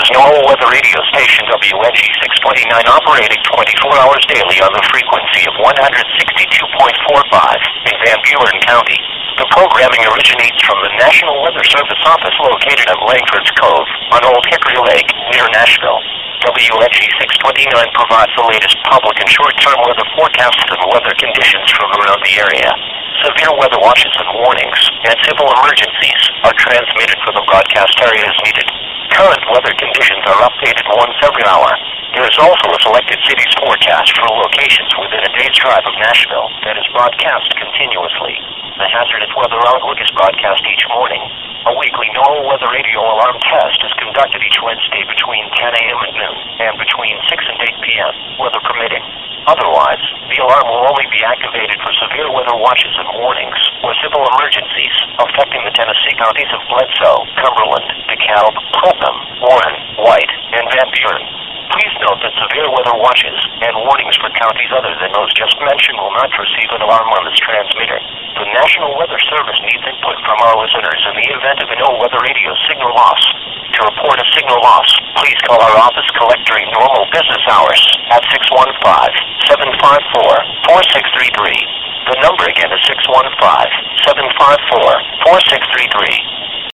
NOAA Weather Radio Station WNG 629 operating 24 hours daily on the frequency of 162.45 in Van Buren County. The programming originates from the National Weather Service office located at Langford's Cove on Old Hickory Lake near Nashville. WNG 629 provides the latest public and short-term weather forecasts and weather conditions from around the area. Severe weather watches and warnings and civil emergencies are transmitted for the broadcast area as needed. Current weather conditions are updated once every hour. There is also a selected cities forecast for locations within a day's drive of Nashville that is broadcast continuously. The hazardous weather outlook is broadcast each morning. A weekly NOAA Weather Radio alarm test is conducted each Wednesday between 10 a.m. and noon and between 6 and 8 p.m., weather permitting. Otherwise, the alarm will only be activated for severe weather watches and warnings or civil emergencies affecting the Tennessee counties of Bledsoe, Cumberland, DeKalb, Putnam, Warren, White, and Van Buren. Please note that severe weather watches and warnings for counties other than those just mentioned will not receive an alarm on this transmitter. The National Weather Service needs input from our listeners in the event of a NOAA Weather Radio signal loss. To report a signal loss, please call our office collect during normal business hours at 615-754-4633. The number again is 615-754-4633.